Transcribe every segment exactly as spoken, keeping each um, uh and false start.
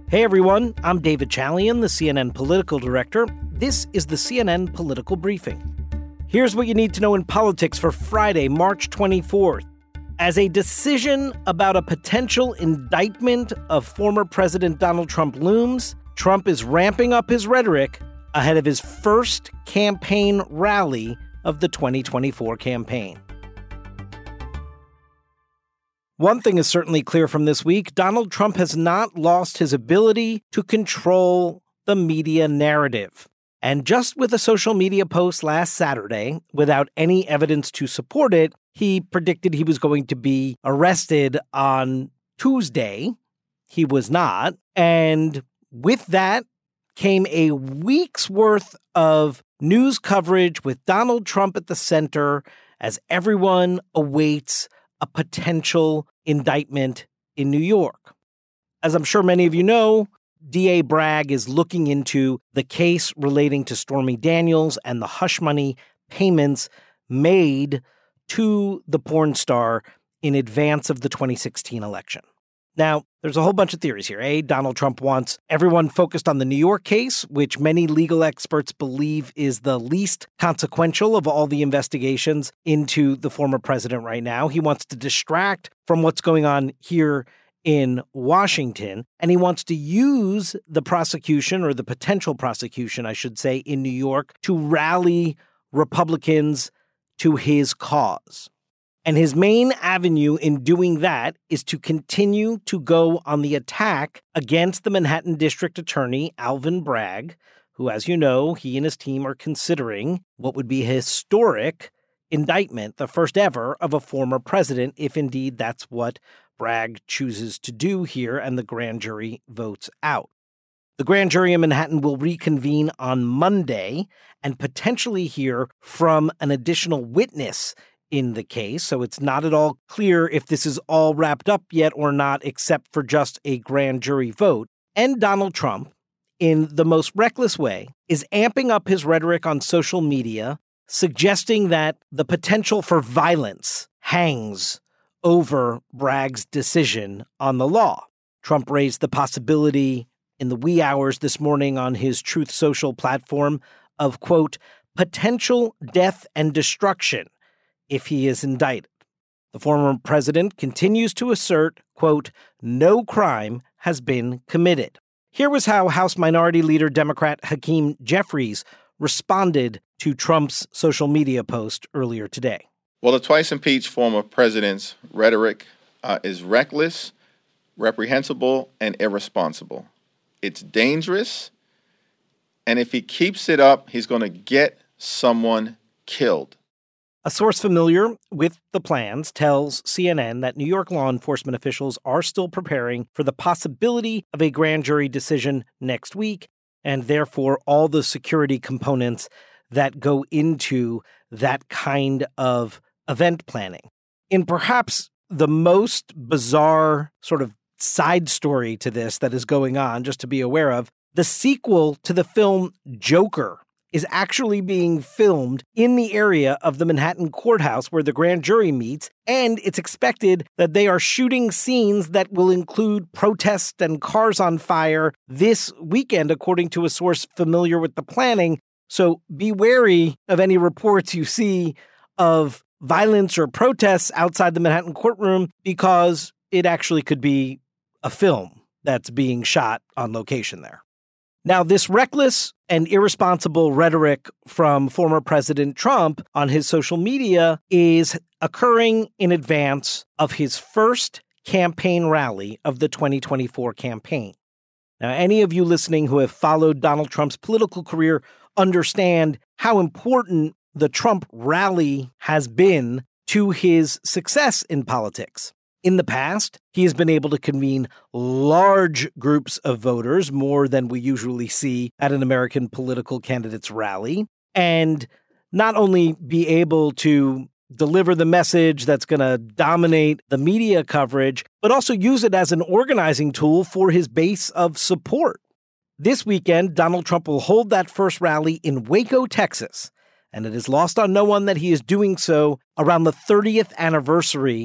Hey everyone, I'm David Chalian, the C N N political director. This is the C N N Political Briefing. Here's what you need to know in politics for Friday, March twenty-fourth. As a decision about a potential indictment of former President Donald Trump looms, Trump is ramping up his rhetoric ahead of his first campaign rally of the twenty twenty-four campaign. One thing is certainly clear from this week. Donald Trump has not lost his ability to control the media narrative. And just with a social media post last Saturday, without any evidence to support it, he predicted he was going to be arrested on Tuesday. He was not. And with that came a week's worth of news coverage with Donald Trump at the center as everyone awaits a potential indictment in New York. As I'm sure many of you know, D A Bragg is looking into the case relating to Stormy Daniels and the hush money payments made to the porn star in advance of the twenty sixteen election. Now, there's a whole bunch of theories here. A, Donald Trump wants everyone focused on the New York case, which many legal experts believe is the least consequential of all the investigations into the former president right now. He wants to distract from what's going on here in Washington, and he wants to use the prosecution, or the potential prosecution, I should say, in New York to rally Republicans to his cause. And his main avenue in doing that is to continue to go on the attack against the Manhattan District Attorney, Alvin Bragg, who, as you know, he and his team are considering what would be a historic indictment, the first ever of a former president, if indeed that's what Bragg chooses to do here and the grand jury votes out. The grand jury in Manhattan will reconvene on Monday and potentially hear from an additional witness in the case, so it's not at all clear if this is all wrapped up yet or not, except for just a grand jury vote. And Donald Trump, in the most reckless way, is amping up his rhetoric on social media, suggesting that the potential for violence hangs over Bragg's decision on the law. Trump raised the possibility in the wee hours this morning on his Truth Social platform of, quote, potential death and destruction if he is indicted. The former president continues to assert, quote, no crime has been committed. Here was how House Minority Leader Democrat Hakeem Jeffries responded to Trump's social media post earlier today. Well, the twice impeached former president's rhetoric uh, is reckless, reprehensible, and irresponsible. It's dangerous, and if he keeps it up, he's going to get someone killed. A source familiar with the plans tells C N N that New York law enforcement officials are still preparing for the possibility of a grand jury decision next week, and therefore all the security components that go into that kind of event planning. In perhaps the most bizarre sort of side story to this that is going on, just to be aware of, the sequel to the film Joker is actually being filmed in the area of the Manhattan courthouse where the grand jury meets, and it's expected that they are shooting scenes that will include protests and cars on fire this weekend, according to a source familiar with the planning. So be wary of any reports you see of violence or protests outside the Manhattan courtroom, because it actually could be a film that's being shot on location there. Now, this reckless and irresponsible rhetoric from former President Trump on his social media is occurring in advance of his first campaign rally of the twenty twenty-four campaign. Now, any of you listening who have followed Donald Trump's political career understand how important the Trump rally has been to his success in politics. In the past, he has been able to convene large groups of voters, more than we usually see at an American political candidate's rally, and not only be able to deliver the message that's going to dominate the media coverage, but also use it as an organizing tool for his base of support. This weekend, Donald Trump will hold that first rally in Waco, Texas, and it is lost on no one that he is doing so around the thirtieth anniversary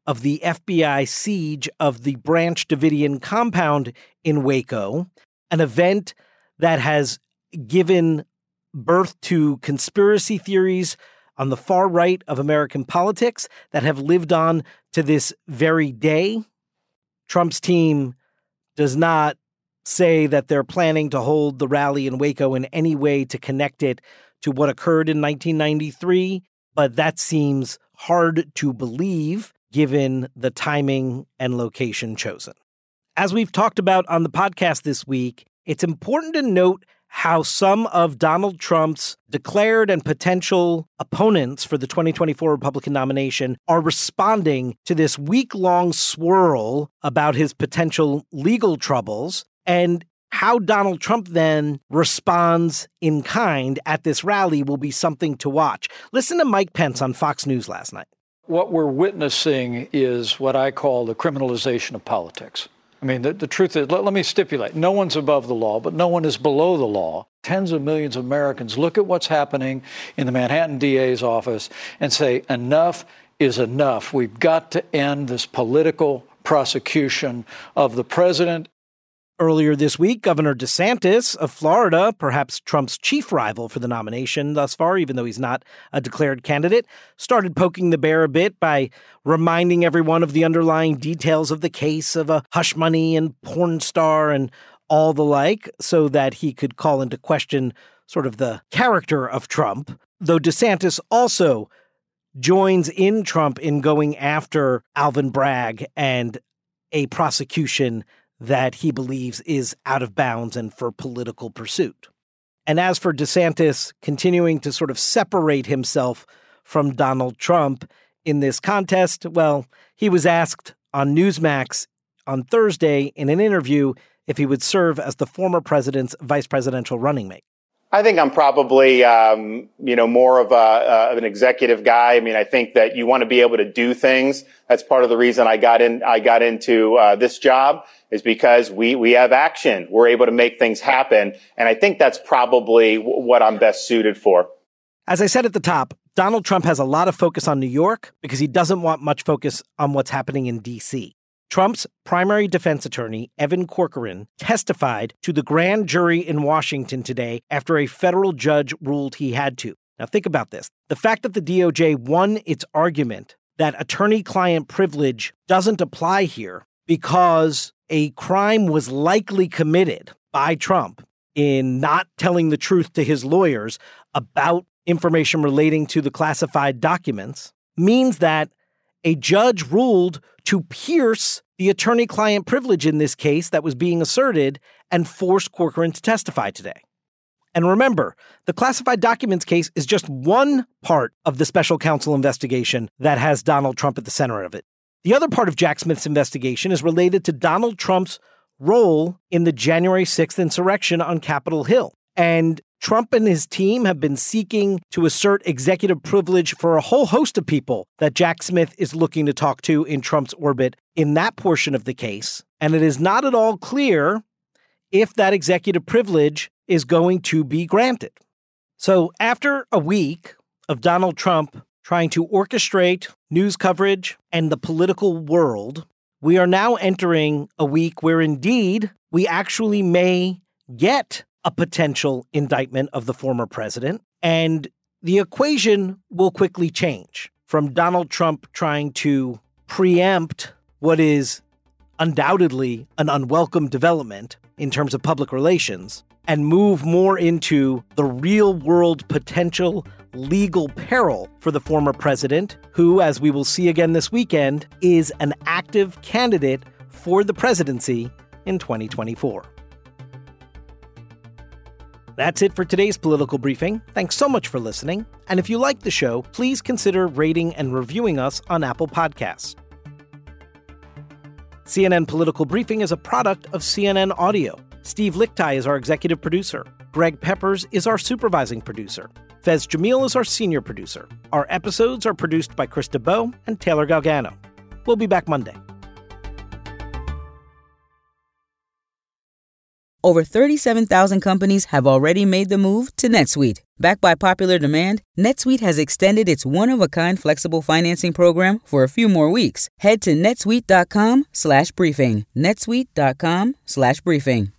of the F B I siege of the Branch Davidian compound in Waco, an event that has given birth to conspiracy theories on the far right of American politics that have lived on to this very day. Trump's team does not say that they're planning to hold the rally in Waco in any way to connect it to what occurred in nineteen ninety-three, but that seems hard to believe given the timing and location chosen. As we've talked about on the podcast this week, it's important to note how some of Donald Trump's declared and potential opponents for the twenty twenty-four Republican nomination are responding to this week-long swirl about his potential legal troubles, and how Donald Trump then responds in kind at this rally will be something to watch. Listen to Mike Pence on Fox News last night. What we're witnessing is what I call the criminalization of politics. I mean, the, the truth is, let, let me stipulate, no one's above the law, but no one is below the law. Tens of millions of Americans look at what's happening in the Manhattan D A's office and say, enough is enough. We've got to end this political prosecution of the president. Earlier this week, Governor DeSantis of Florida, perhaps Trump's chief rival for the nomination thus far, even though he's not a declared candidate, started poking the bear a bit by reminding everyone of the underlying details of the case of a hush money and porn star and all the like, so that he could call into question sort of the character of Trump. Though DeSantis also joins in Trump in going after Alvin Bragg and a prosecution that he believes is out of bounds and for political pursuit. And as for DeSantis continuing to sort of separate himself from Donald Trump in this contest, well, he was asked on Newsmax on Thursday in an interview if he would serve as the former president's vice presidential running mate. I think I'm probably, um, you know, more of a, uh, an executive guy. I mean, I think that you want to be able to do things. That's part of the reason I got in. I got into uh, this job is because we we have action. We're able to make things happen, and I think that's probably w- what I'm best suited for. As I said at the top, Donald Trump has a lot of focus on New York because he doesn't want much focus on what's happening in D C. Trump's primary defense attorney, Evan Corcoran, testified to the grand jury in Washington today after a federal judge ruled he had to. Now think about this. The fact that the D O J won its argument that attorney-client privilege doesn't apply here because a crime was likely committed by Trump in not telling the truth to his lawyers about information relating to the classified documents means that a judge ruled to pierce the attorney-client privilege in this case that was being asserted and forced Corcoran to testify today. And remember, the classified documents case is just one part of the special counsel investigation that has Donald Trump at the center of it. The other part of Jack Smith's investigation is related to Donald Trump's role in the January sixth insurrection on Capitol Hill. And Trump and his team have been seeking to assert executive privilege for a whole host of people that Jack Smith is looking to talk to in Trump's orbit in that portion of the case. And it is not at all clear if that executive privilege is going to be granted. So after a week of Donald Trump trying to orchestrate news coverage and the political world, we are now entering a week where indeed we actually may get a potential indictment of the former president, and the equation will quickly change from Donald Trump trying to preempt what is undoubtedly an unwelcome development in terms of public relations and move more into the real-world potential legal peril for the former president, who, as we will see again this weekend, is an active candidate for the presidency in twenty twenty-four. That's it for today's political briefing. Thanks so much for listening. And if you like the show, please consider rating and reviewing us on Apple Podcasts. C N N Political Briefing is a product of C N N Audio. Steve Lichtai is our executive producer. Greg Peppers is our supervising producer. Fez Jamil is our senior producer. Our episodes are produced by Krista Bowe and Taylor Galgano. We'll be back Monday. Over thirty-seven thousand companies have already made the move to NetSuite. Backed by popular demand, NetSuite has extended its one-of-a-kind flexible financing program for a few more weeks. Head to netsuite.com slash briefing. netsuite.com slash briefing.